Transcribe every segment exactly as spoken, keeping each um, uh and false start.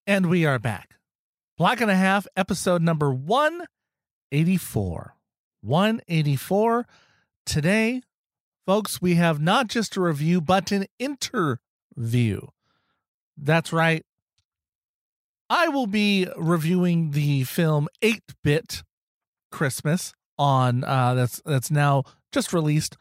And we are back. Black and a Half, episode number one eighty-four. one eighty-four. Today, folks, we have not just a review, but an interview. That's right. I will be reviewing the film eight-Bit Christmas on uh, that's that's now just released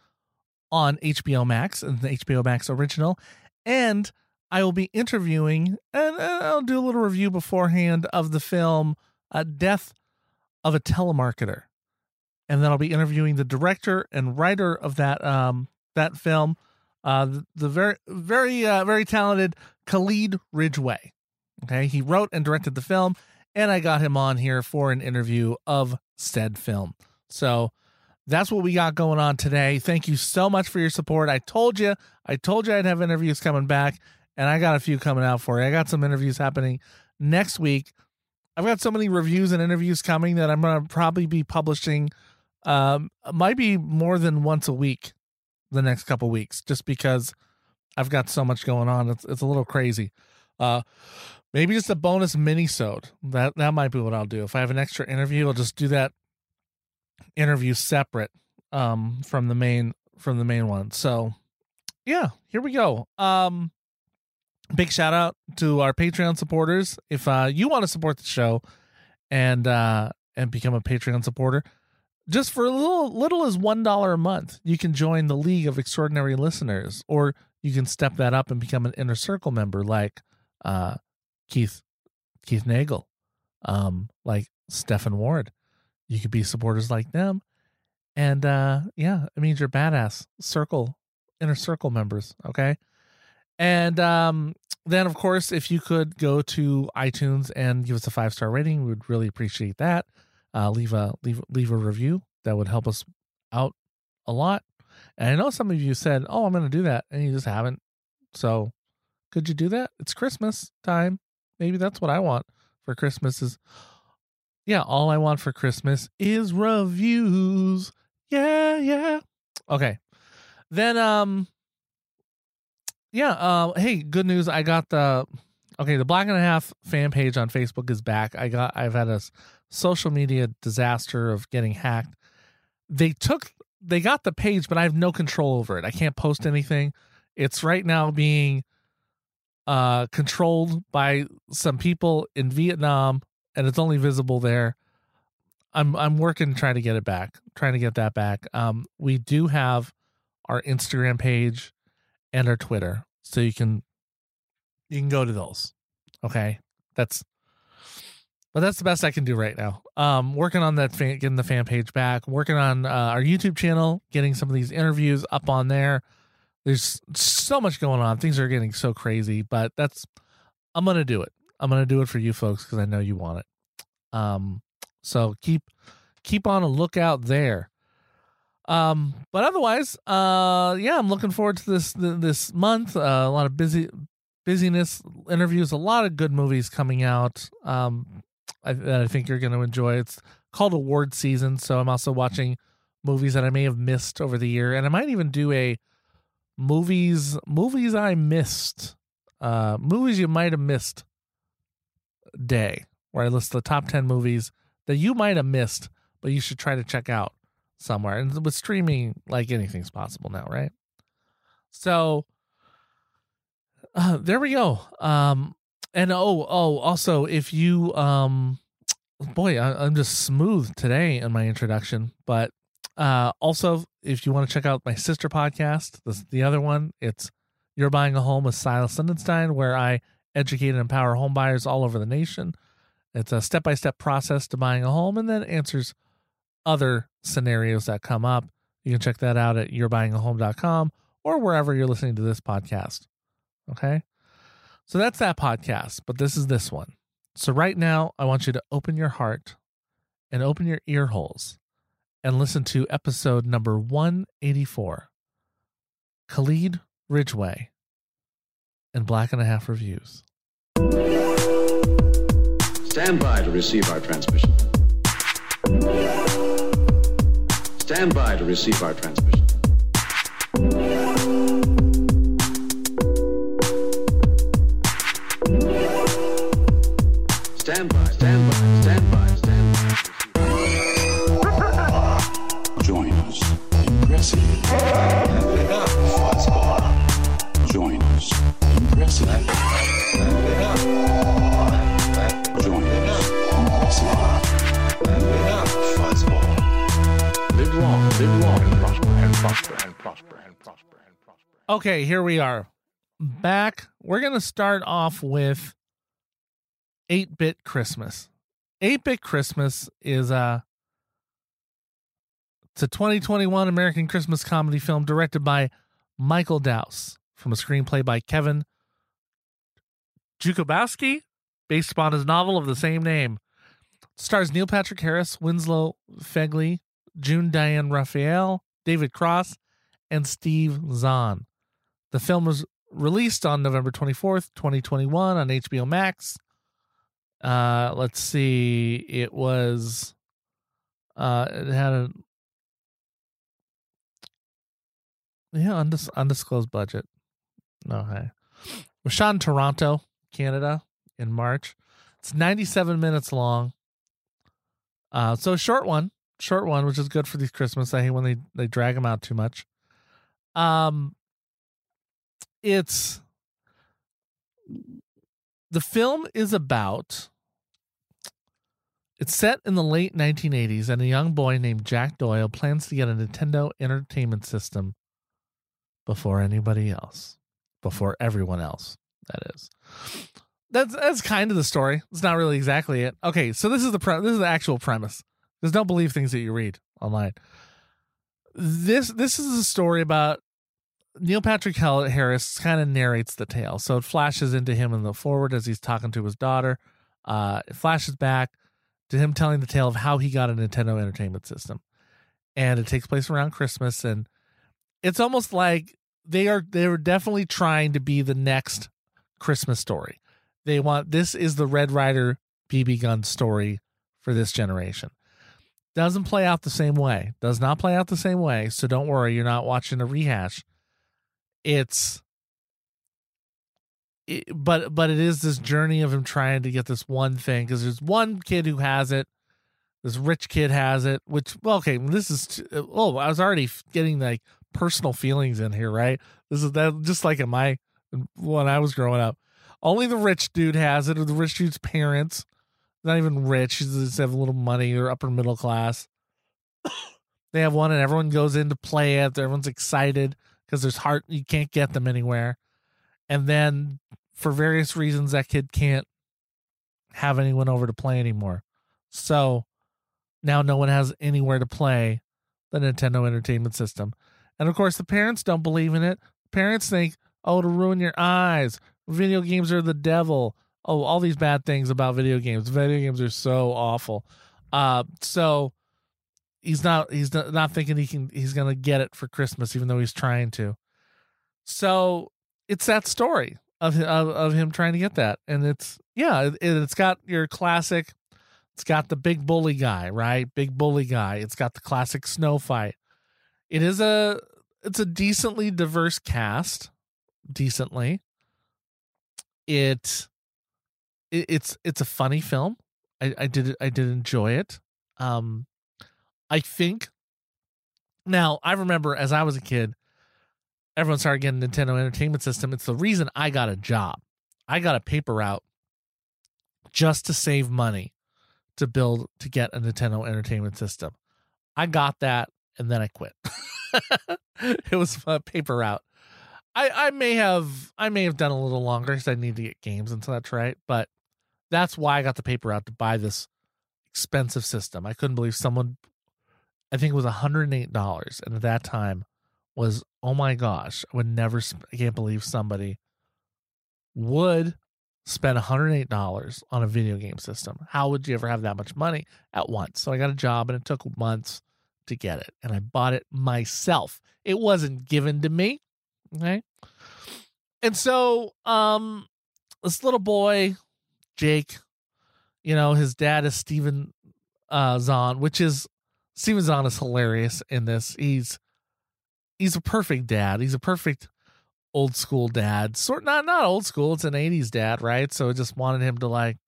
on H B O Max, and the H B O Max original, and I will be interviewing, and I'll do a little review beforehand of the film uh, Death of a Telemarketer. And then I'll be interviewing the director and writer of that um, that film, uh, the, the very, very, uh, very talented Khalid Ridgway. Okay, he wrote and directed the film, and I got him on here for an interview of said film. So that's what we got going on today. Thank you so much for your support. I told you, I told you I'd have interviews coming back. And I got a few coming out for you. I got some interviews happening next week. I've got so many reviews and interviews coming that I'm going to probably be publishing, um, might be more than once a week the next couple weeks, just because I've got so much going on. It's it's a little crazy. Uh, maybe just a bonus mini-sode. That, that might be what I'll do. If I have an extra interview, I'll just do that interview separate um, from the main from the main one. So, yeah, here we go. Um, Big shout out to our Patreon supporters. If uh, you want to support the show and uh, and become a Patreon supporter, just for a little little as one dollar a month, you can join the League of Extraordinary Listeners, or you can step that up and become an Inner Circle member, like uh, Keith Keith Nagel, um, like Stephen Ward. You could be supporters like them, and uh, yeah, it means you're badass circle Inner Circle members. Okay. And um, then, of course, if you could go to iTunes and give us a five-star rating, we would really appreciate that. Uh, leave a leave leave a review. That would help us out a lot. And I know some of you said, oh, I'm going to do that, and you just haven't. So could you do that? It's Christmas time. Maybe that's what I want for Christmas is, yeah, all I want for Christmas is reviews. Yeah, yeah. Okay. Then, um... Yeah, uh, hey, good news. I got the, okay, the Black and a Half fan page on Facebook is back. I got, I've had a social media disaster of getting hacked. They took, they got the page, but I have no control over it. I can't post anything. It's right now being uh, controlled by some people in Vietnam, and it's only visible there. I'm, I'm working trying to get it back, trying to get that back. Um, we do have our Instagram page and our Twitter, so you can you can go to those. Okay, that's but that's the best I can do right now. Um, working on that, fan, getting the fan page back. Working on uh, our YouTube channel, getting some of these interviews up on there. There's so much going on. Things are getting so crazy, but that's I'm gonna do it. I'm gonna do it for you folks because I know you want it. Um, so keep keep on a lookout there. Um, but otherwise, uh, yeah, I'm looking forward to this, this month. Uh, a lot of busy busyness, interviews, a lot of good movies coming out. Um, I, that I think you're going to enjoy. It's called award season. So I'm also watching movies that I may have missed over the year. And I might even do a movies, movies I missed, uh, movies you might have missed day, where I list the top ten movies that you might have missed, but you should try to check out somewhere. And with streaming, like anything's possible now, right? So uh, there we go. Um, and oh, oh, also, if you, um, boy, I, I'm just smooth today in my introduction. But uh, also, if you want to check out my sister podcast, this, the other one, it's You're Buying a Home with Silas Lindenstein, where I educate and empower home buyers all over the nation. It's a step-by-step process to buying a home, and then answers other scenarios that come up. You can check that out at you're buying a home dot com or wherever you're listening to this podcast. Okay. So that's that podcast, but this is this one. So right now I want you to open your heart and open your ear holes and listen to episode number one eighty-four, Khalid Ridgway and Black and a Half Reviews. Stand by to receive our transmission. Stand by to receive our transmission. Stand by, stand by, stand by, stand by. Join us in President. Fuzzball. Join us in President. Join us in President. Fuzzball. Live long, live long, and prosper, and prosper, and prosper, and prosper, and prosper. Okay, here we are. Back. We're going to start off with eight-Bit Christmas. eight-Bit Christmas is a, it's a twenty twenty-one American Christmas comedy film directed by Michael Dowse from a screenplay by Kevin Jukobowski, based upon his novel of the same name. It stars Neil Patrick Harris, Winslow Fegley, June Diane Raphael, David Cross, and Steve Zahn. The film was released on November twenty-fourth, twenty twenty-one on H B O Max. Uh, let's see. It was, uh, it had a, yeah, undis- undisclosed budget. No, hey. It was shot in Toronto, Canada in March. It's ninety-seven minutes long. Uh, so a short one, short one, which is good for these Christmas. I hate when they, they drag them out too much. Um, it's, the film is about, it's set in the late nineteen eighties, and a young boy named Jack Doyle plans to get a Nintendo Entertainment System before anybody else, before everyone else, that is. That's that's kind of the story. It's not really exactly it. Okay, so this is the pre- this is the actual premise. Just don't believe things that you read online. This this is a story about Neil Patrick Harris kind of narrates the tale. So it flashes into him in the forward as he's talking to his daughter. Uh, it flashes back to him telling the tale of how he got a Nintendo Entertainment System. And it takes place around Christmas, and it's almost like they are they were definitely trying to be the next Christmas story. They want, this is the Red Ryder B B gun story for this generation. Doesn't play out the same way. Does not play out the same way. So don't worry, you're not watching a rehash. It's, it, but but it is this journey of him trying to get this one thing, because there's one kid who has it. This rich kid has it, which, well, okay, this is, oh, I was already getting like personal feelings in here, right? This is that just like in my, when I was growing up. Only the rich dude has it, or the rich dude's parents. Not even rich. They just have a little money, or upper middle class. They have one, and everyone goes in to play it. Everyone's excited because there's heart. You can't get them anywhere. And then for various reasons, that kid can't have anyone over to play anymore. So now no one has anywhere to play the Nintendo Entertainment System. And of course, the parents don't believe in it. Parents think, oh, to ruin your eyes. Video games are the devil. Oh, all these bad things about video games. Video games are so awful. Uh, so he's not he's not thinking he can he's gonna get it for Christmas, even though he's trying to. So it's that story of of, of him trying to get that, and it's yeah, it, it's got your classic. It's got the big bully guy, right? Big bully guy. It's got the classic snow fight. It is a it's a decently diverse cast. Decently. It, it it's it's a funny film. I, I did I did enjoy it. Um, I think. Now I remember as I was a kid, everyone started getting a Nintendo Entertainment System. It's the reason I got a job. I got a paper route just to save money to build to get a Nintendo Entertainment System. I got that, and then I quit. It was a paper route. I, I may have I may have done a little longer because I need to get games and such, right? But that's why I got the paper out to buy this expensive system. I couldn't believe someone, I think it was one hundred eight dollars, and at that time was, oh my gosh, I would never, I can't believe somebody would spend one hundred eight dollars on a video game system. How would you ever have that much money at once? So I got a job, and it took months to get it, and I bought it myself. It wasn't given to me. Okay. And so, um, this little boy, Jake, you know, his dad is Steven uh, Zahn, which is, Steven Zahn is hilarious in this. He's, he's a perfect dad. He's a perfect old school dad. Sort not, not old school. It's an eighties dad, right? So I just wanted him to like,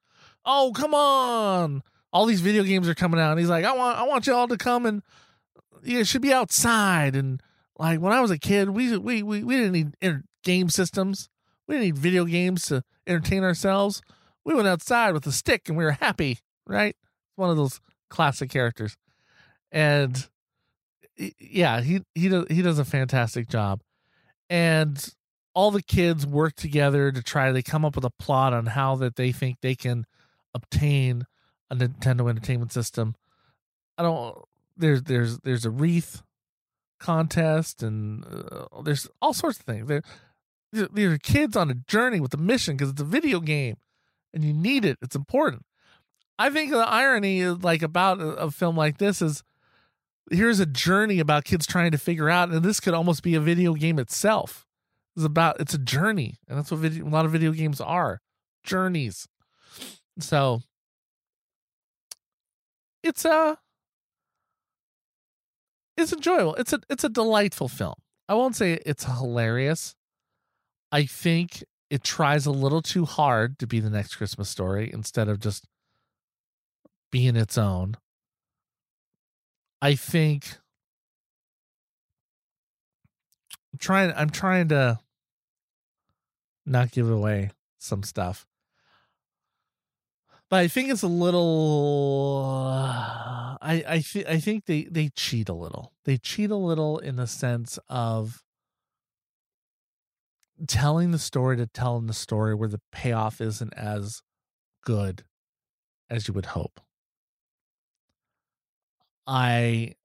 oh, come on. All these video games are coming out. And he's like, I want, I want you all to come and you should be outside. And like when I was a kid, we, we, we, we didn't need inter- game systems. We didn't need video games to entertain ourselves. We went outside with a stick and we were happy, right? One of those classic characters. And yeah, he, he does, he does a fantastic job. And all the kids work together to try, they come up with a plot on how that they think they can obtain a Nintendo Entertainment System. I don't, there's, there's, there's a wreath contest and uh, there's all sorts of things. There, there are kids on a journey with a mission because it's a video game and you need it. It's important. I think the irony is like about a, a film like this is here's a journey about kids trying to figure out, and this could almost be a video game itself. It's about, it's a journey, and that's what video, a lot of video games are, journeys. So it's a, it's enjoyable. It's a, it's a delightful film. I won't say it's hilarious. I think it tries a little too hard to be the next Christmas Story instead of just being its own. I think I'm trying, I'm trying to not give away some stuff, but I think it's a little, uh, I, I, th- I think they, they cheat a little. They cheat a little in the sense of telling the story to telling the story where the payoff isn't as good as you would hope. I,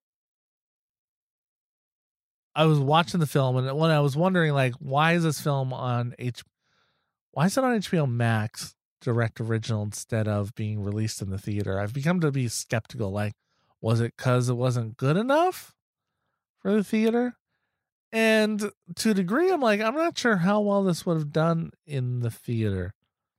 I was watching the film and when I was wondering, like, why is this film on H, why is it on H B O Max direct original instead of being released in the theater? I've become to be skeptical. Like, was it because it wasn't good enough for the theater? And to a degree, I'm like, I'm not sure how well this would have done in the theater.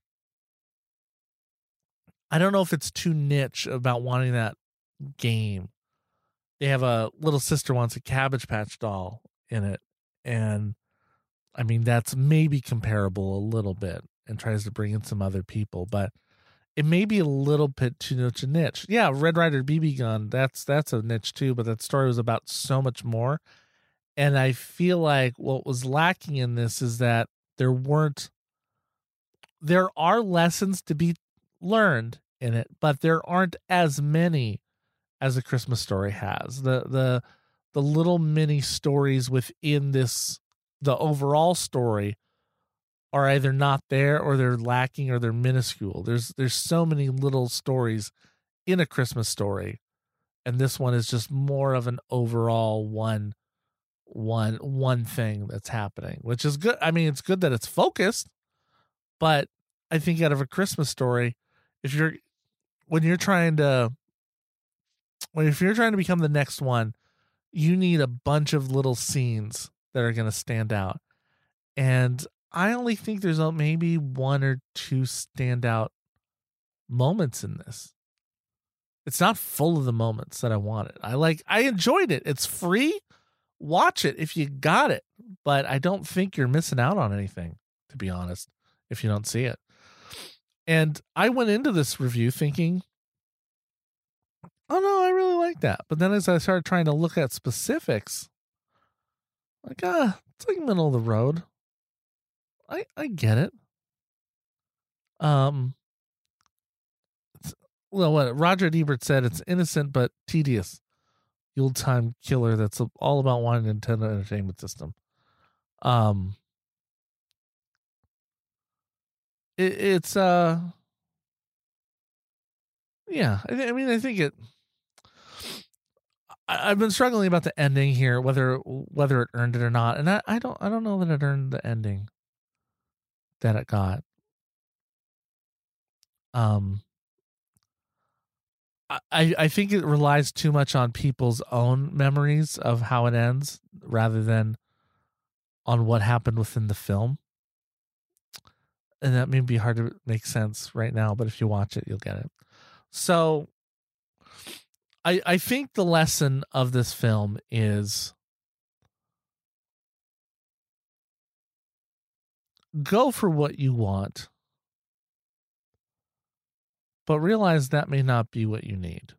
I don't know if it's too niche about wanting that game. They have a little sister wants a Cabbage Patch doll in it. And I mean, that's maybe comparable a little bit and tries to bring in some other people, but it may be a little bit too much a niche. Yeah. Red Ryder B B gun. That's, that's a niche too, but that story was about so much more. And I feel like what was lacking in this is that there weren't, there are lessons to be learned in it, but there aren't as many as A Christmas Story has. The, the, the little mini stories within this, the overall story are either not there or they're lacking or they're minuscule. There's, there's so many little stories in A Christmas Story. And this one is just more of an overall one, one, one thing that's happening, which is good. I mean, it's good that it's focused, but I think out of A Christmas Story, if you're, when you're trying to, when, if you're trying to become the next one, you need a bunch of little scenes that are going to stand out. And I only think there's maybe one or two standout moments in this. It's not full of the moments that I wanted. I like, I enjoyed it. It's free. Watch it if you got it, but I don't think you're missing out on anything, to be honest, if you don't see it. And I went into this review thinking, oh no, I really like that. But then as I started trying to look at specifics, like, ah, it's like middle of the road. I, I get it. Um, well, what Roger Ebert said, it's innocent but tedious Yuletime killer that's all about wanting a Nintendo Entertainment System. Um, it, it's uh, yeah. I, th- I mean, I think it. I, I've been struggling about the ending here, whether whether it earned it or not, and I, I don't I don't know that it earned the ending that it got. Um. I, I think it relies too much on people's own memories of how it ends rather than on what happened within the film. And that may be hard to make sense right now, but if you watch it, you'll get it. So I I think the lesson of this film is go for what you want. but realize that may not be what you need.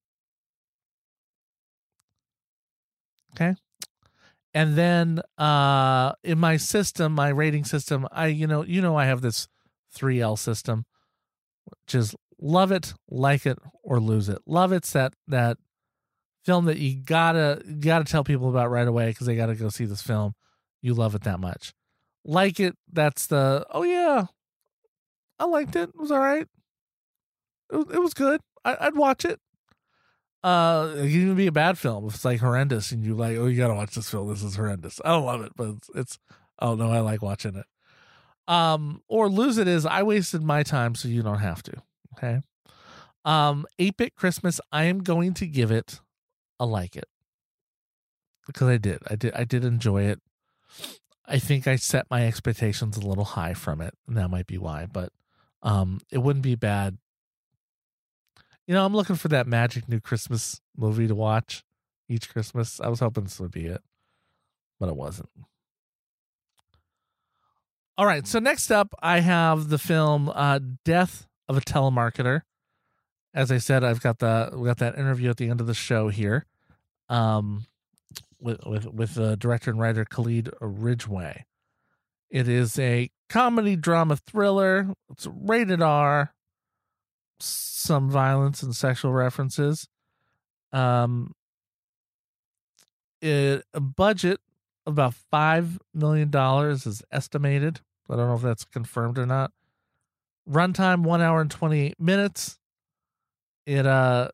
Okay. And then uh, in my system, my rating system, I, you know, you know, I have this three L system, which is love it, like it, or lose it. Love it's that, that film that you gotta, you gotta tell people about right away because they gotta go see this film. You love it that much. Like it, that's the, oh yeah, I liked it. It was all right. It was, it was good. I, I'd watch it. Uh, it can even be a bad film if it's like horrendous and you like, oh, you gotta watch this film. This is horrendous. I don't love it, but it's, it's oh no, I like watching it. Um, or lose it is I wasted my time, so you don't have to. Okay. Um, eight-Bit Christmas, I am going to give it a like it because I did. I did. I did enjoy it. I think I set my expectations a little high from it, and that might be why. But um, it wouldn't be bad. You know, I'm looking for that magic new Christmas movie to watch each Christmas. I was hoping this would be it, but it wasn't. All right, so next up, I have the film uh, "Death of a Telemarketer." As I said, I've got the we got that interview at the end of the show here, um, with with with the director and writer Khalid Ridgway. It is a comedy drama thriller. It's rated R. Some violence and sexual references. Um, it, a budget of about five million dollars is estimated. I don't know if that's confirmed or not. Runtime one hour and twenty-eight minutes. It uh,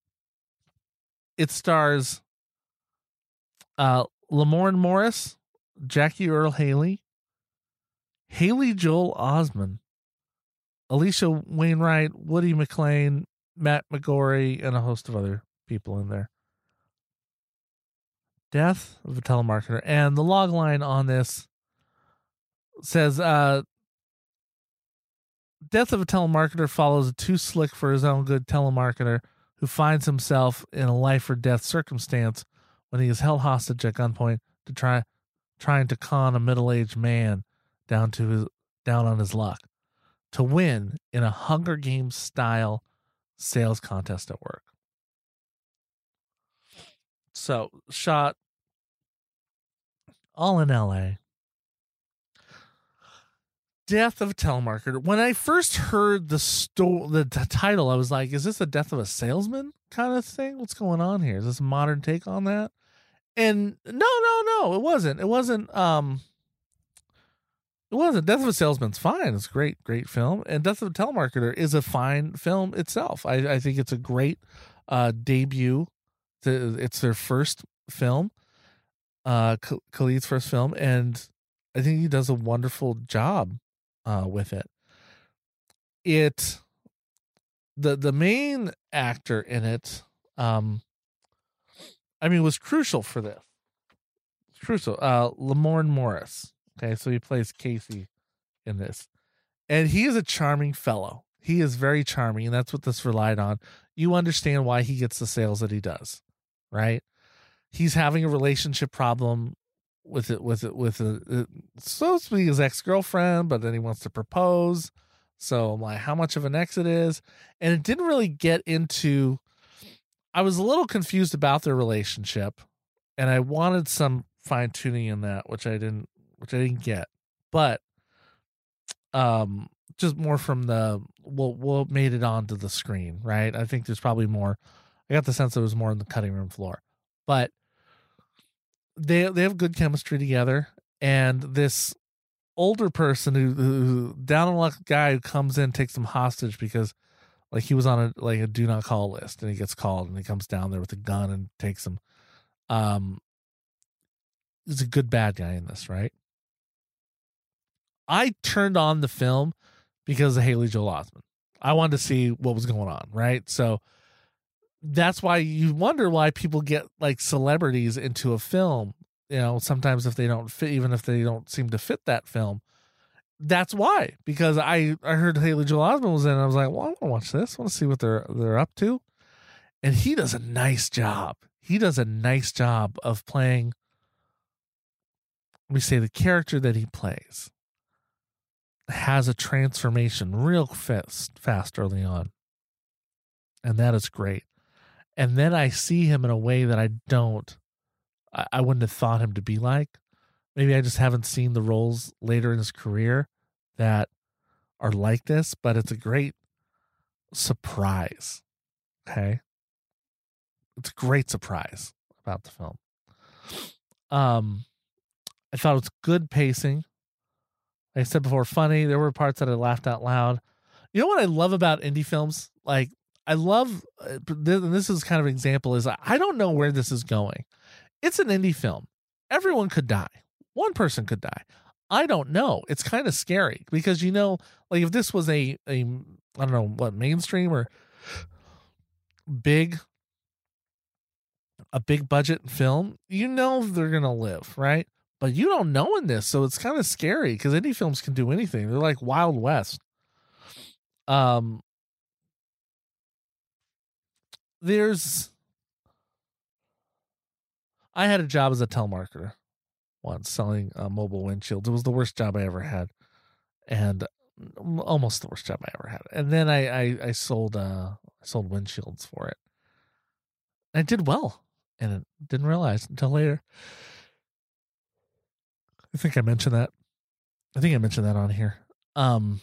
it stars uh Lamorne Morris, Jackie Earle Haley, Haley Joel Osment, Alicia Wainwright, Woody McClain, Matt McGorry, and a host of other people in there. Death of a Telemarketer. And the log line on this says, uh, Death of a Telemarketer follows a too slick for his own good telemarketer who finds himself in a life or death circumstance when he is held hostage at gunpoint to try trying to con a middle-aged man down to his down on his luck to win in a Hunger Games style sales contest at work. So, shot all in L A. Death of a Telemarketer. When I first heard the sto- the t- title, I was like, is this the death of a salesman kind of thing? What's going on here? Is this a modern take on that? And no, no, no, it wasn't. It wasn't, um, it wasn't. Death of a Salesman's fine. It's a great, great film. And Death of a Telemarketer is a fine film itself. I, I think it's a great uh, debut. It's their first film, uh, Khalid's first film. And I think he does a wonderful job uh, with it. It, the, the main actor in it, um, I mean, was crucial for this. It's crucial. Uh, Lamorne Morris. Okay, so he plays Casey in this. And he is a charming fellow. He is very charming, and that's what this relied on. You understand why he gets the sales that he does, right? He's having a relationship problem with it, with it, with a, it's supposed to be his ex-girlfriend, but then he wants to propose. So I'm like, how much of an ex it is? And it didn't really get into, I was a little confused about their relationship, and I wanted some fine tuning in that, which I didn't, which I didn't get, but, um, just more from the, what, what made it onto the screen, right? I think there's probably more, I got the sense it was more on the cutting room floor, but they, they have good chemistry together. And this older person who, who down on luck guy who comes in, takes them hostage because like he was on a, like a do not call list, and he gets called and he comes down there with a gun and takes him. Um, he's a good bad guy in this, right? I turned on the film because of Haley Joel Osment. I wanted to see what was going on, right? So that's why you wonder why people get like celebrities into a film. You know, sometimes if they don't fit, even if they don't seem to fit that film, that's why. Because I, I heard Haley Joel Osment was in, and I was like, well, I want to watch this. I want to see what they're they're up to. And he does a nice job. He does a nice job of playing. Let me say the character that he plays has a transformation real fast, fast early on. And that is great. And then I see him in a way that I don't, I, I wouldn't have thought him to be like. Maybe I just haven't seen the roles later in his career that are like this, but it's a great surprise. Okay. It's a great surprise about the film. Um, I thought it was good pacing. Like I said before, funny. There were parts that I laughed out loud. You know what I love about indie films? Like, I love, uh, this is kind of an example, is I don't know where this is going. It's an indie film. Everyone could die. One person could die. I don't know. It's kind of scary because, you know, like if this was a, a I don't know what, mainstream or big, a big budget film, you know they're going to live, right? But you don't know in this, so it's kind of scary because indie films can do anything. They're like Wild West. Um, there's, I had a job as a telemarketer once selling uh, mobile windshields. It was the worst job I ever had, and almost the worst job I ever had. And then I I, I sold uh I sold windshields for it. I did well, and it didn't realize until later. I think I mentioned that. I think I mentioned that on here. Um,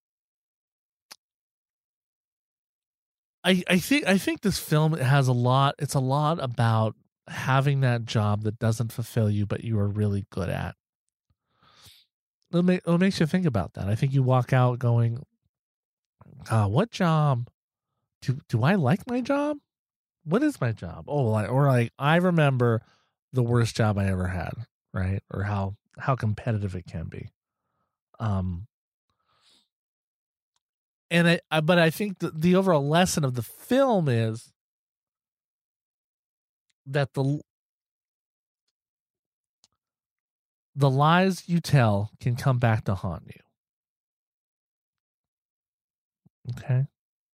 I I think I think this film has a lot. It's a lot about having that job that doesn't fulfill you, but you are really good at. It, make, it makes you think about that. I think you walk out going, uh, what job? Do do I like my job? What is my job? Oh, like, or like, I remember the worst job I ever had, right? Or how, how competitive it can be. Um, and I, I but I think the, the overall lesson of the film is that the the lies you tell can come back to haunt you. Okay?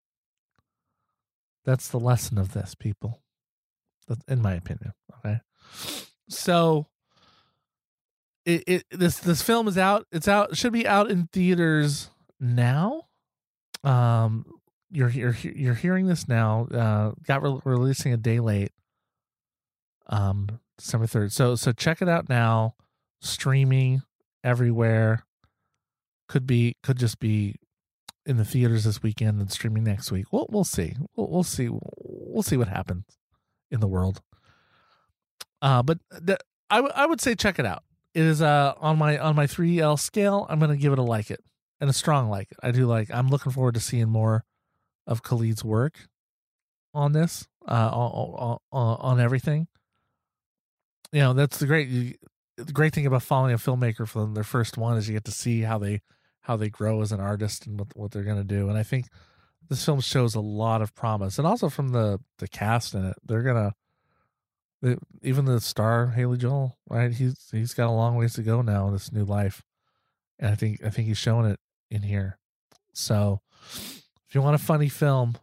That's the lesson of this, people. That's in my opinion. Okay? So it, it this this film is out. It's out, should be out in theaters now. Um you're you're you're hearing this now. Uh got re- releasing a day late. Um December third. So so check it out now. Streaming everywhere. Could be could just be in the theaters this weekend and streaming next week. We'll we'll see. We'll we'll see. We'll see what happens in the world. Uh, but the, I w- I would say check it out. It is uh on my on my three L scale. I'm gonna give it a like it and a strong like it. I do like. I'm looking forward to seeing more of Khalid's work on this. Uh, on on, on everything. You know, that's the great. You, the great thing about following a filmmaker from their first one is you get to see how they how they grow as an artist and what, what they're going to do. And I think this film shows a lot of promise, and also from the the cast in it, they're gonna they, even the star Haley Joel, right? He's he's got a long ways to go now in this new life, and I think I think he's showing it in here. So if you want a funny film,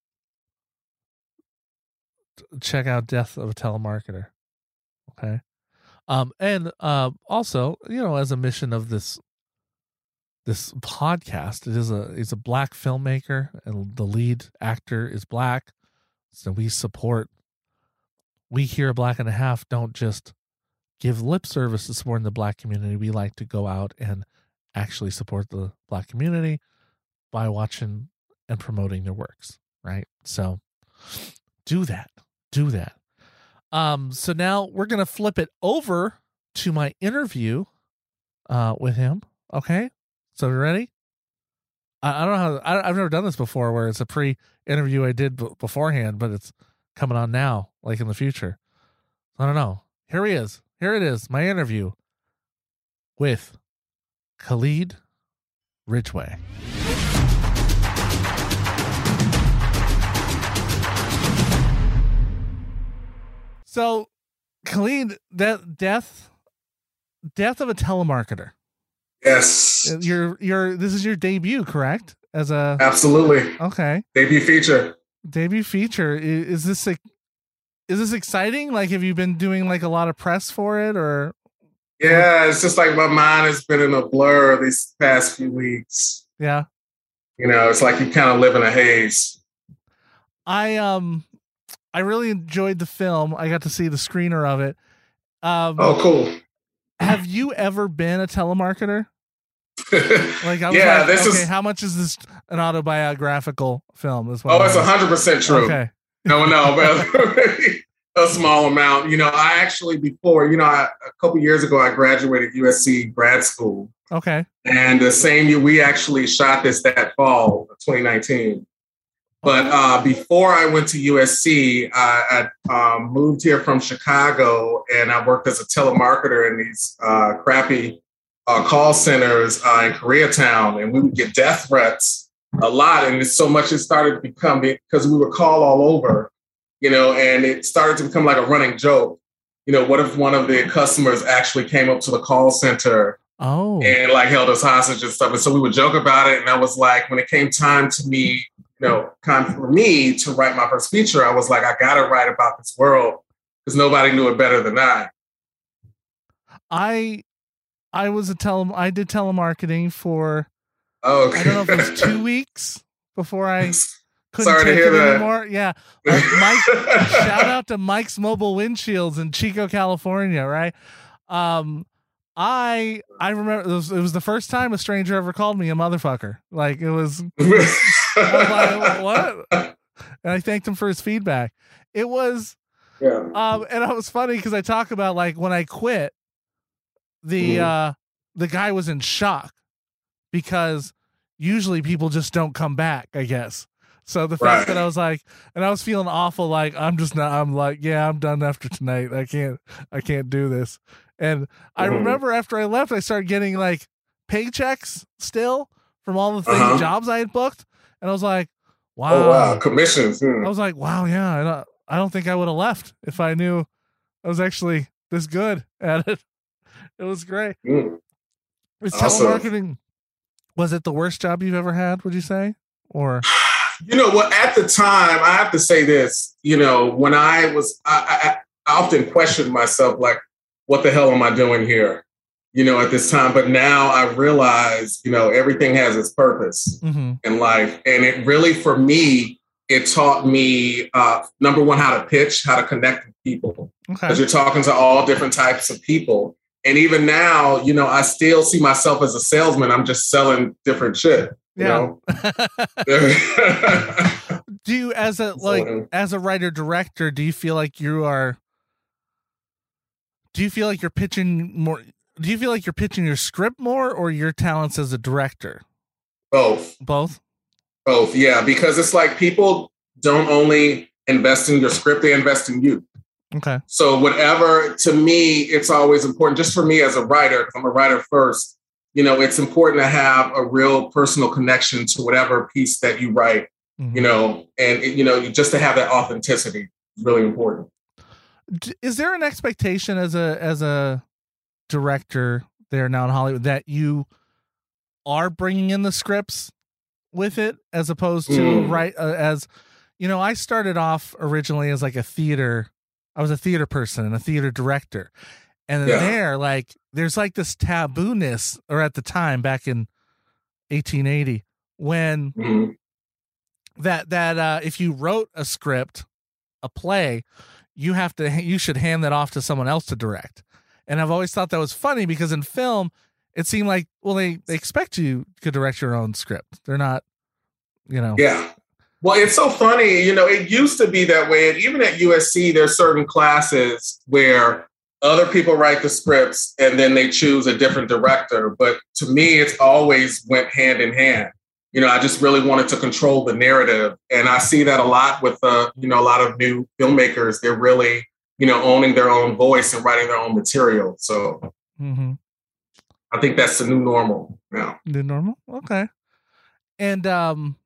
check out Death of a Telemarketer. Okay. Um, and, uh, also, you know, as a mission of this, this podcast, it is a, it's a black filmmaker and the lead actor is black. So we support, we here at Black and a Half don't just give lip service to supporting the black community. We like to go out and actually support the black community by watching and promoting their works. Right. So do that, do that. Um, so now we're going to flip it over to my interview, uh, with him. Okay. So you ready? I, I don't know how, I, I've never done this before where it's a pre-interview I did b- beforehand, but it's coming on now, like in the future. I don't know. Here he is. Here it is. My interview with Khalid Ridgway. So, Khalid, that death, death of a telemarketer. Yes. Your your this is your debut, correct? As a absolutely okay debut feature. Debut feature. Is, is this like, is this exciting? Like, have you been doing like a lot of press for it, or? Yeah, it's just like my mind has been in a blur these past few weeks. Yeah. You know, it's like you kind of live in a haze. I um I really enjoyed the film. I got to see the screener of it. Um, Oh, cool. Have you ever been a telemarketer? Like, I was yeah, like, this okay, is. how much is this an autobiographical film? Is Oh, it's a hundred percent true. Okay. No, no, but a small amount. You know, I actually before, you know, I, a couple years ago, I graduated U S C grad school, Okay. and the same year we actually shot this that fall, twenty nineteen. But uh, before I went to U S C, I, I um, moved here from Chicago, and I worked as a telemarketer in these uh, crappy uh, call centers uh, in Koreatown, and we would get death threats a lot. And it's so much it started to become, because we would call all over, you know, and it started to become like a running joke. You know, what if one of the customers actually came up to the call center Oh. and like held us hostage and stuff? And so we would joke about it. And I was like, when it came time to me, you know, time for me to write my first feature, I was like, I got to write about this world because nobody knew it better than I. I I was a tele I did telemarketing for Oh, okay. I don't know if it was two weeks before I couldn't Sorry to take hear it that. anymore. Yeah. Uh, Mike, shout out to Mike's Mobile Windshields in Chico, California, right? Um I I remember it was, it was the first time a stranger ever called me a motherfucker. Like it was, I was like, what? And I thanked him for his feedback. It was yeah. um and it was funny because I talk about like when I quit, the Mhm. uh the guy was in shock because usually people just don't come back, I guess. So the fact Right. that I was like, and I was feeling awful, like I'm just not, I'm like, yeah, I'm done after tonight. I can't, I can't do this. And I Mhm. remember after I left, I started getting like paychecks still from all the things, Uh-huh. jobs I had booked. And I was like, wow. Oh, wow. Commissions. Hmm. I was like, wow, yeah, I don't, I don't think I would have left if I knew I was actually this good at it. It was great. Hmm. Is Awesome. telemarketing, was it the worst job you've ever had, would you say? Or You know what? At the time, I have to say this. You know, when I was, I, I, I often questioned myself, like, what the hell am I doing here? You know, at this time. But now I realize, you know, everything has its purpose Mhm. in life, and it really, for me, it taught me uh, number one, how to pitch, how to connect with people, Okay. because you're talking to all different types of people. And even now, you know, I still see myself as a salesman. I'm just selling different shit. You Yeah. know? Do you, as a like as a writer director, do you feel like you are do you feel like you're pitching more do you feel like you're pitching your script more or your talents as a director? Both. Both? Both, yeah, because it's like people don't only invest in your script, they invest in you. Okay. So whatever, to me, it's always important, just for me as a writer, because I'm a writer first, you know, it's important to have a real personal connection to whatever piece that you write, Mhm. you know, and, you know, just to have that authenticity is really important. D- Is there an expectation as a as a director there now in Hollywood that you are bringing in the scripts with it as opposed to Mm. right uh, as you know, I started off originally as like a theater I was a theater person and a theater director. And then Yeah. there, like, there's like this taboo-ness, or at the time back in eighteen eighty, when Mhm. that that uh, if you wrote a script, a play, you have to you should hand that off to someone else to direct. And I've always thought that was funny because in film, it seemed like, well, they, they expect you to direct your own script. They're not, you know. Yeah. Well, it's so funny. You know, it used to be that way. And even at U S C, there's certain classes where other people write the scripts and then they choose a different director. But to me, it's always went hand in hand. You know, I just really wanted to control the narrative. And I see that a lot with, uh, you know, a lot of new filmmakers. They're really, you know, owning their own voice and writing their own material. So Mm-hmm. I think that's the new normal now. New normal? Okay. And um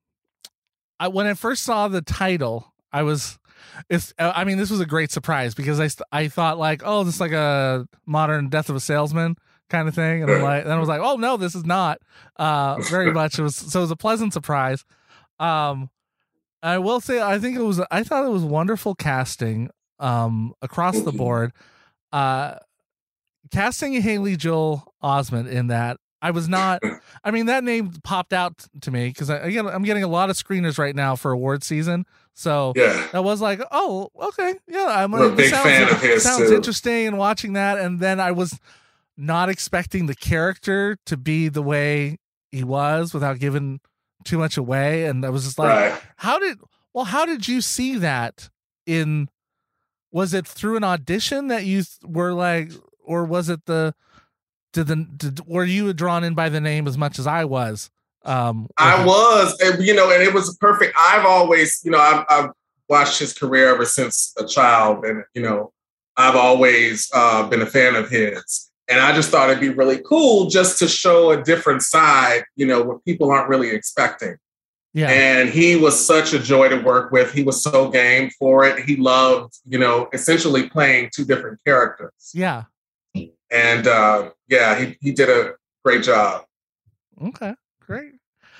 I when I first saw the title, I was it's uh, I mean, this was a great surprise because I st- I thought like, oh, this is like a modern Death of a Salesman kind of thing, and I'm like, then I was like, oh no, this is not. Uh very much. It was so it was a pleasant surprise. Um I will say I think it was I thought it was wonderful casting um across the board. Uh casting Haley Joel Osment in that I was not. I mean, that name popped out to me because I, again, I'm getting a lot of screeners right now for award season. So Yeah. I was like, oh, okay, yeah, I'm We're a it big sounds, fan of his, sounds too. interesting. And watching that, and then I was not expecting the character to be the way he was without giving too much away, and I was just like, Right. how did? Well, how did you see that in? Was it through an audition that you th- were like, or was it the? Did the did, were you drawn in by the name as much as I was? Um, I was, and, you know, and it was perfect. I've always, you know, I've, I've watched his career ever since a child, and you know, I've always uh, been a fan of his. And I just thought it'd be really cool just to show a different side, you know, what people aren't really expecting. Yeah. And he was such a joy to work with. He was so game for it. He loved, you know, essentially playing two different characters. Yeah. And uh, yeah, he, he did a great job. Okay, great.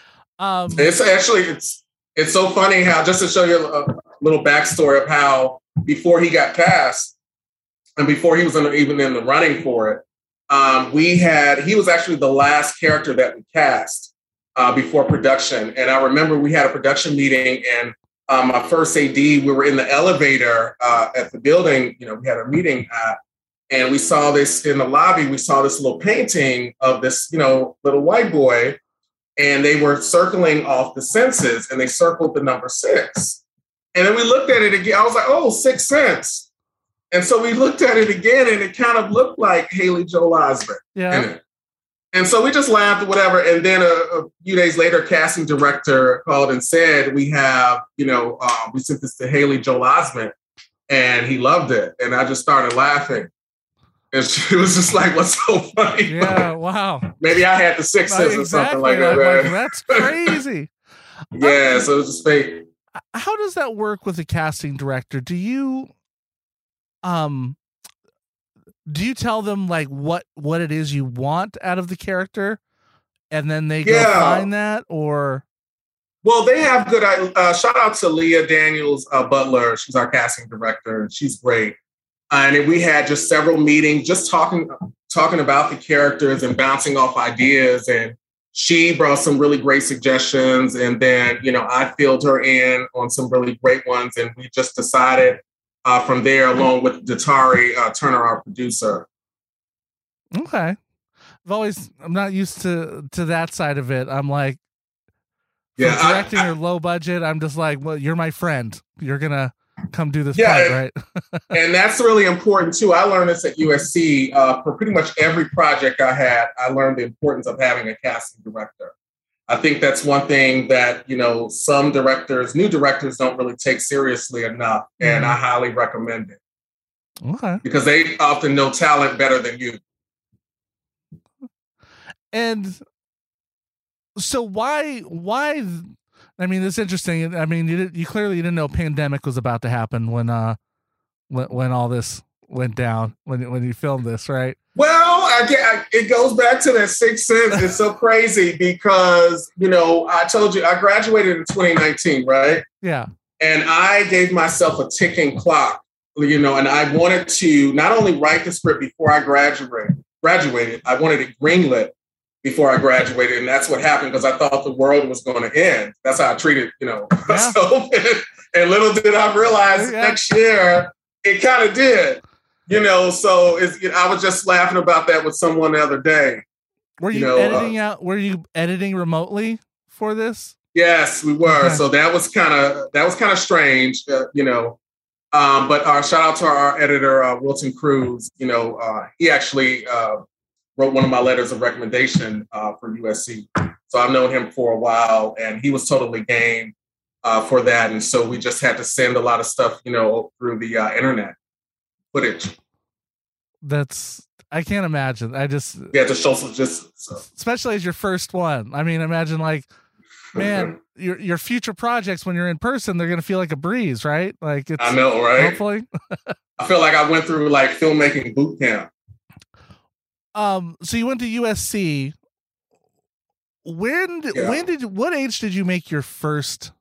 Um, It's actually, it's it's so funny how, just to show you a little backstory of how before he got cast and before he was in, even in the running for it, um, we had, he was actually the last character that we cast uh, before production. And I remember we had a production meeting, and um, my first A D, we were in the elevator uh, at the building, you know, we had a meeting at, and we saw this in the lobby, we saw this little painting of this, you know, little white boy, and they were circling off the senses, and they circled the number six. And then we looked at it again. I was like, oh, Sixth Sense. And so we looked at it again, and it kind of looked like Haley Joel Osment. yeah. in it. And so we just laughed or whatever. And then a, a few days later, casting director called and said, we have, you know, uh, we sent this to Haley Joel Osment, and he loved it. And I just started laughing. And she was just like, what's so funny? Yeah. Wow. Maybe I had the Sixth Sense or Exactly. something like I'm that. like, that's crazy. Yeah, so it was just fake. How does that work with a casting director? Do you, um, do you tell them like what what it is you want out of the character, and then they go Yeah. find that, or? Well, they have good. Uh, shout out to Leah Daniels uh, Butler. She's our casting director, and she's great. Uh, and we had just several meetings, just talking talking about the characters and bouncing off ideas. And she brought some really great suggestions, and then you know I filled her in on some really great ones, and we just decided uh, from there, along with Datari uh, Turner, our producer. Okay. I've always, I'm not used to to that side of it. I'm like, Yeah, from I- directing I- or low budget, I'm just like, well, you're my friend. You're gonna come do this Yeah, part, and- right? And that's really important too. I learned this at U S C. Uh, for pretty much every project I had, I learned the importance of having a casting director. I think that's one thing that, you know, some directors, new directors don't really take seriously enough. And I highly recommend it Okay. because they often know talent better than you. And so why why I mean, it's interesting. I mean, you did, you clearly didn't know pandemic was about to happen when uh when, when all this went down, when when you filmed this, right? Well, I get, I, it goes back to that Sixth Sense. It's so crazy because, you know, I told you I graduated in twenty nineteen, right? Yeah. And I gave myself a ticking clock, you know, and I wanted to not only write the script before I graduated, graduated, I wanted it greenlit before I graduated. And that's what happened because I thought the world was going to end. That's how I treated, you know. Yeah. So, and little did I realize Yeah. next year, it kind of did, you know. So it's, you know, I was just laughing about that with someone the other day. Were you, You know, editing out? Were you editing remotely for this? Yes, we were. Okay. So that was kind of that was kind of strange, uh, you know. Um, but our shout out to our editor uh, Wilton Cruz. You know, uh, he actually uh, wrote one of my letters of recommendation uh, for U S C. So I've known him for a while, and he was totally game uh, for that. And so we just had to send a lot of stuff, you know, through the uh, internet footage. That's I can't imagine. I just We had to show some just. So. especially as your first one. I mean, imagine like, man, your your future projects when you're in person, they're gonna feel like a breeze, right? Like it's I know, right? hopefully. I feel like I went through like filmmaking boot camp. Um, so you went to U S C. When did, Yeah. when did what age did you make your first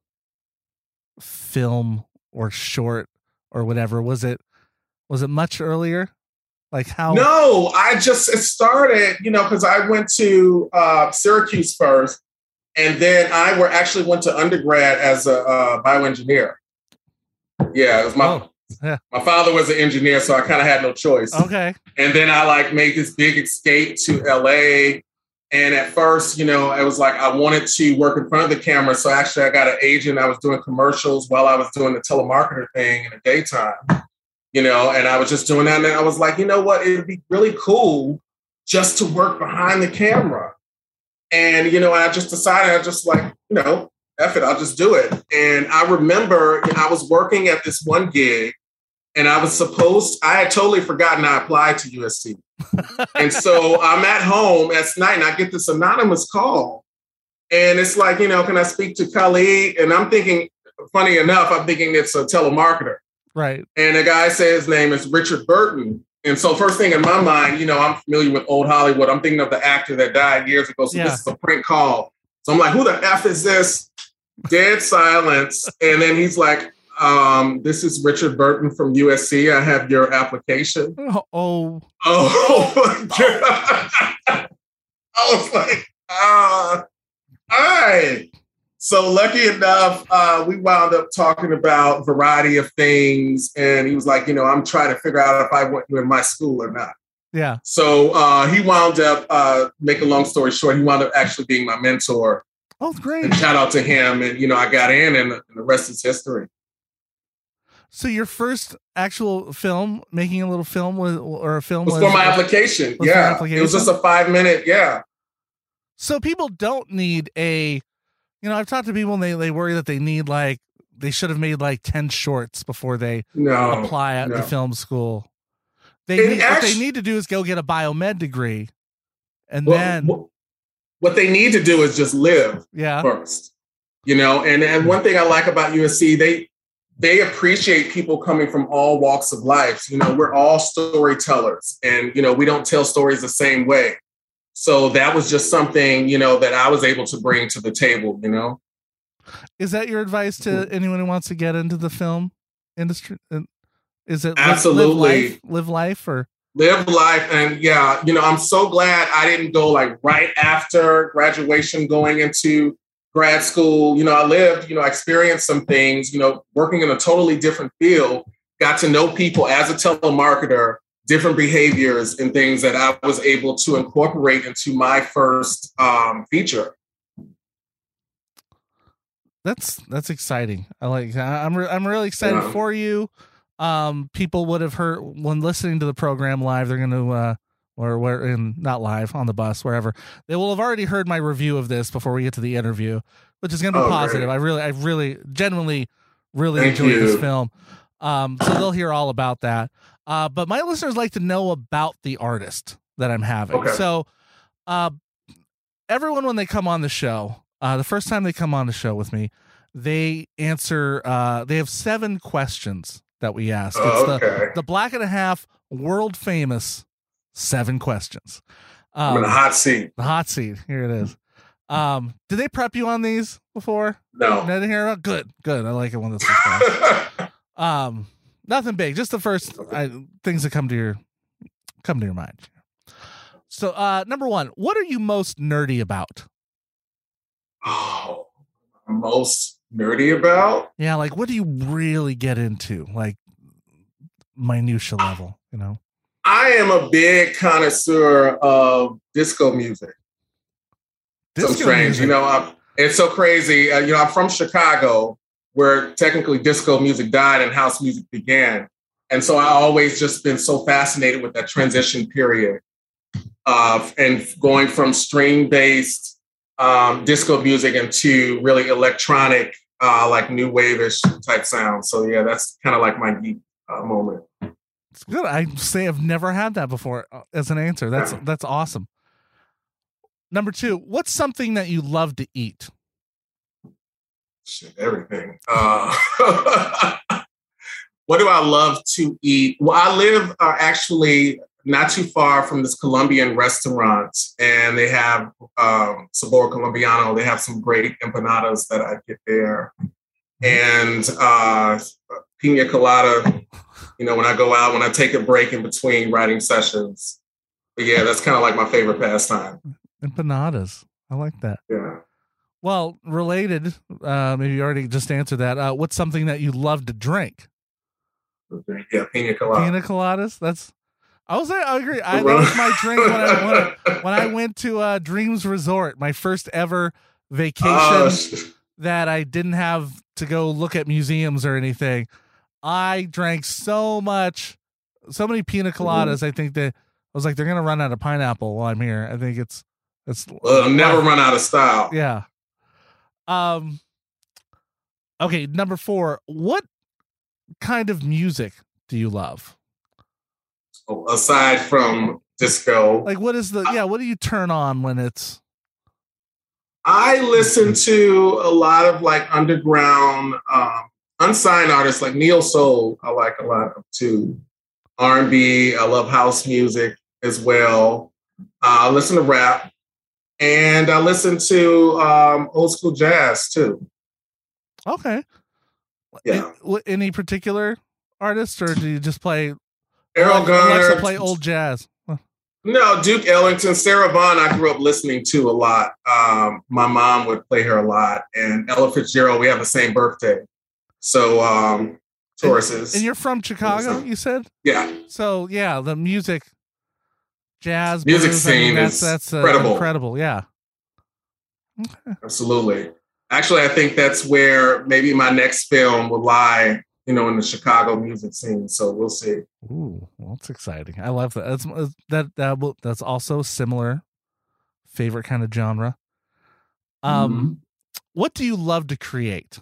film or short or whatever? Was it was it much earlier? Like how? No, I just it started, you know, because I went to uh, Syracuse first, and then I were actually went to undergrad as a uh, bioengineer. Yeah, it was my Oh, yeah. my father was an engineer, so I kind of had no choice. Okay. And then I like made this big escape to L A. And at first, you know, it was like I wanted to work in front of the camera. So actually, I got an agent. I was doing commercials while I was doing the telemarketer thing in the daytime. You know, and I was just doing that. And I was like, you know what? It'd be really cool just to work behind the camera. And, you know, I just decided, I just like, you know, F it, I'll just do it. And I remember I was working at this one gig and I was supposed, I had totally forgotten I applied to U S C. And so I'm at home at night and I get this anonymous call. And it's like, you know, can I speak to Khalid? And I'm thinking, funny enough, I'm thinking it's a telemarketer. Right. And the guy says his name is Richard Burton. And so first thing in my mind, you know, I'm familiar with old Hollywood. I'm thinking of the actor that died years ago. So Yeah. this is a prank call. So I'm like, who the F is this? Dead silence. And then he's like, um, this is Richard Burton from U S C. I have your application. Oh, oh. Oh, my God. I was like, uh, all right. So lucky enough, uh, we wound up talking about a variety of things. And he was like, you know, I'm trying to figure out if I went in my school or not. Yeah. So uh, he wound up, uh, make a long story short, he wound up actually being my mentor. Oh, great. And shout out to him. And, you know, I got in and, and the rest is history. So your first actual film, making a little film was, or a film It was was for my application. was for Yeah. application? It was just a five minute. Yeah. So people don't need a, you know, I've talked to people and they, they worry that they need like, they should have made like ten shorts before they No. apply at no. the film school. They It need, what actu- they need to do is go get a biomed degree. And Well, then, what, what they need to do is just live yeah, first, you know. And and one thing I like about U S C, they they appreciate people coming from all walks of life. You know, we're all storytellers, and you know, we don't tell stories the same way. So that was just something, you know, that I was able to bring to the table. You know, is that your advice to anyone who wants to get into the film industry? Is it live- Absolutely. live life, live life, or live life. And yeah, you know, I'm so glad I didn't go like right after graduation going into grad school. You know, I lived, you know, I experienced some things, you know, working in a totally different field, got to know people as a telemarketer, different behaviors and things that I was able to incorporate into my first um, feature. That's that's exciting. I like. I'm re- I'm really excited Yeah. for you. Um, people would have heard when listening to the program live. They're going to uh, or where in not live on the bus wherever they will have already heard my review of this before we get to the interview, which is going to be Oh, positive. great. I really, I really, genuinely, really Thank enjoyed this you. film. Um, so they'll hear all about that. Uh, but my listeners like to know about the artist that I'm having. Okay. So, uh, everyone when they come on the show. Uh, the first time they come on the show with me, they answer, uh, they have seven questions that we ask. It's Oh, the, okay. the Black and a Half world famous seven questions. I'm in Um, a hot seat. the hot seat. Here it is. Um, did they prep you on these before? No. Didn't hear about? Good, good. I like it when this is fun. Um, nothing big, just the first uh, things that come to your come to your mind. So, uh, number one, what are you most nerdy about? Oh, I'm most nerdy about? Yeah, like what do you really get into? Like minutia level, you know? I am a big connoisseur of disco music. so Disco strange, music. you know. I'm, it's so crazy. Uh, you know, I'm from Chicago, where technically disco music died and house music began, and so I always just been so fascinated with that transition period of and going from string-based um, disco music into really electronic, uh, like new wave-ish type sound. So yeah, that's kind of like my geek uh, moment. It's good. I say I've never had that before uh, as an answer. That's Yeah. that's awesome. Number two, what's something that you love to eat? Shit, everything. Uh, what do I love to eat? Well, I live uh, actually not too far from this Colombian restaurant, and they have um, Sabor Colombiano. They have some great empanadas that I get there. And uh, pina colada, you know, when I go out, when I take a break in between writing sessions. But yeah, that's kind of like my favorite pastime. Empanadas. I like that. Yeah. Well, related, uh, maybe you already just answered that. Uh, what's something that you love to drink? Yeah, pina colada. Pina coladas. That's. I was. I agree. I, that was my drink when I when I, when I went to uh, Dreams Resort, my first ever vacation Oh, that I didn't have to go look at museums or anything. I drank so much, so many pina coladas. Mm-hmm. I think that I was like, they're gonna run out of pineapple while I'm here. I think it's it's. Well, it'll never run out of style. Yeah. Um. Okay, number four. What kind of music do you love? Aside from disco, like what is the yeah? What do you turn on when it's? I listen to a lot of like underground, um, unsigned artists like Neo Soul. I like a lot of too. R and B. I love house music as well. Uh, I listen to rap, and I listen to um, old school jazz too. Okay. Yeah. Any, any particular artist, or do you just play? Errol Garner. Alexa play old jazz. No, Duke Ellington, Sarah Vaughan, I grew up listening to a lot. Um, my mom would play her a lot. And Ella Fitzgerald, we have the same birthday. So, um, Tauruses. And you're from Chicago, you said? Yeah. So, yeah, the music, jazz, music blues, scene I mean, that's, is that's, uh, incredible. incredible, yeah. Okay. Absolutely. Actually, I think that's where maybe my next film will lie, you know, in the Chicago music scene. So we'll see. Ooh, well, that's exciting. I love that. That's that that will, that's also similar favorite kind of genre. Um, mm-hmm. What do you love to create?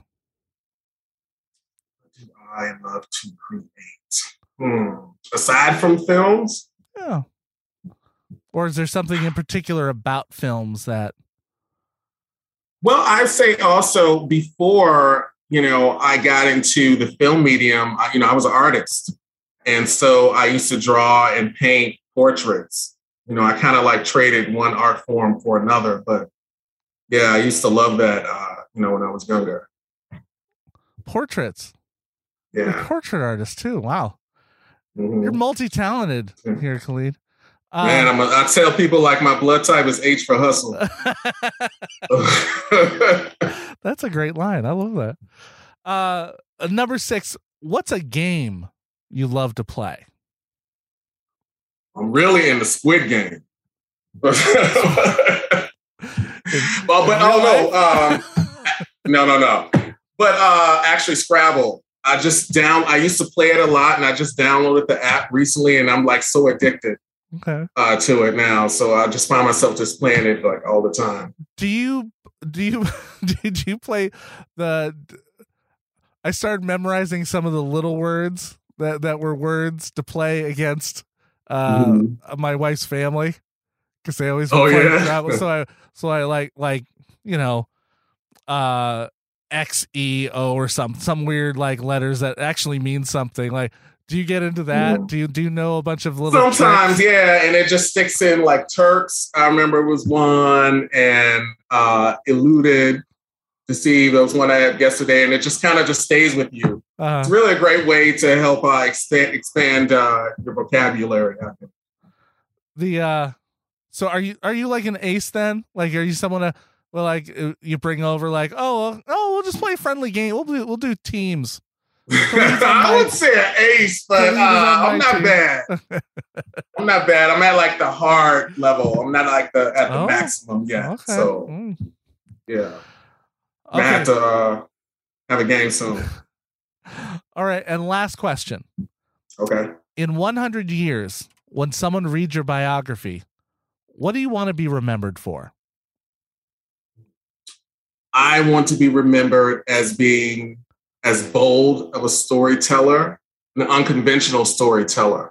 What do I love to create? Hmm. Aside from films? Yeah. Or is there something in particular about films that? Well, I'd say also before, you know, I got into the film medium, I, you know, I was an artist. And so I used to draw and paint portraits. You know, I kind of like traded one art form for another. But yeah, I used to love that, uh, you know, when I was younger. Portraits. Yeah. You're a portrait artist too. Wow. Mm-hmm. You're multi-talented yeah. here, Khalid. Um, Man, I'm a, I tell people like my blood type is H for hustle. That's a great line. I love that. Uh, number six, what's a game you love to play? I'm really into Squid Game. well, but oh no, um, no, no, no. But uh, actually, Scrabble. I just down. I used to play it a lot, and I just downloaded the app recently, and I'm like so addicted. Okay. Uh, to it now, so I just find myself just playing it like all the time. Do you do you did you play the? I started memorizing some of the little words that, that were words to play against uh, mm-hmm. my wife's family because they always oh play yeah. travel. So I so I like like you know, uh, X E O or some some weird like letters that actually mean something like. Do you get into that? Mm. Do you do you know a bunch of little Sometimes, tricks? Yeah, and it just sticks in like Turks. I remember it was one and uh, eluded, deceived. There was one I had yesterday, and it just kind of just stays with you. Uh-huh. It's really a great way to help uh, expand expand uh, your vocabulary. I think. The uh, so are you are you like an ace then? Like, are you someone to well, like you bring over like oh oh we'll just play a friendly game. We'll do we'll do teams. I would say an ace, but uh, I'm not team. bad. I'm not bad. I'm at like the hard level. I'm not like the at the oh, maximum yet. Okay. So mm. yeah, okay. I have to uh, have a game soon. All right, and last question. Okay. In one hundred years, when someone reads your biography, what do you want to be remembered for? I want to be remembered as being as bold of a storyteller, an unconventional storyteller.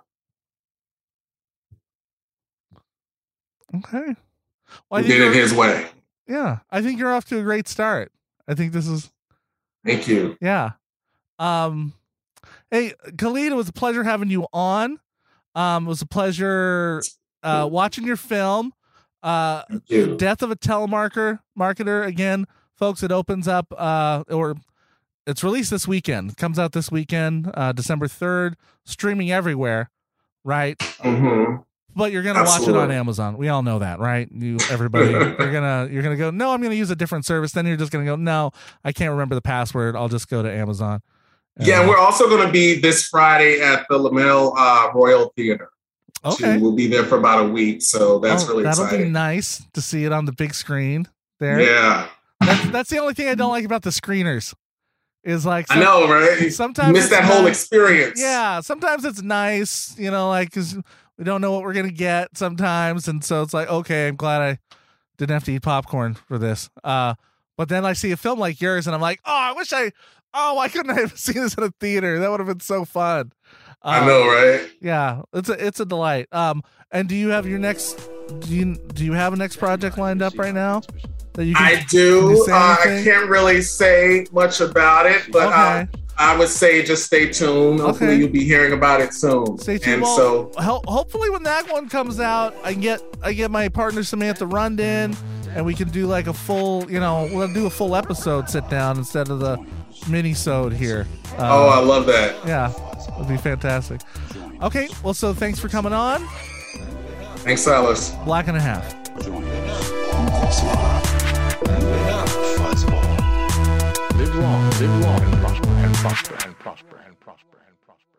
Okay. Well, he did it his way. Yeah. I think you're off to a great start. I think this is. Thank you. Yeah. Um, hey, Khalid, it was a pleasure having you on. Um, it was a pleasure uh, watching your film. Uh, Thank you. Death of a Telemarketer, marketer. Again, folks, it opens up, uh, or it's released this weekend. It comes out this weekend, uh, December third, streaming everywhere, right? Mm-hmm. But you're gonna Absolutely. watch it on Amazon. We all know that, right? You, everybody, you're gonna you're gonna go. No, I'm gonna use a different service. Then you're just gonna go. No, I can't remember the password. I'll just go to Amazon. Yeah, and we're also going to be this Friday at the Lamel uh, Royal Theater. Okay, too. We'll be there for about a week, so that's oh, really that'll exciting. be nice to see it on the big screen there. Yeah, that's, that's the only thing I don't like about the screeners. Is like I know, right? Sometimes you miss it's that whole nice. experience. Yeah, sometimes it's nice, you know, like because we don't know what we're gonna get sometimes, and so it's like, okay, I'm glad I didn't have to eat popcorn for this. Uh, but then I see a film like yours, and I'm like, oh, I wish I, oh, why couldn't I have seen this in a theater? That would have been so fun. Um, I know, right? Yeah, it's a it's a delight. Um, and do you have your next? Do you do you have a next project lined up right now? That you can, I can do. you say Uh, I anything? can't really say much about it, but Okay. uh, I would say just stay tuned. Hopefully, Okay. you'll be hearing about it soon. Stay tuned. And Well, so, ho- hopefully, when that one comes out, I can get I get my partner Samantha Rundin, and we can do like a full, you know, we'll do a full episode sit down instead of the mini-sode here. Uh, oh, I love that. yeah, it'd be fantastic. Okay, well, so thanks for coming on. Thanks, Alice. Black and a Half. Join us in Crossfire. Fuzzball. Live long, live long and prosper and prosper and prosper and prosper and prosper.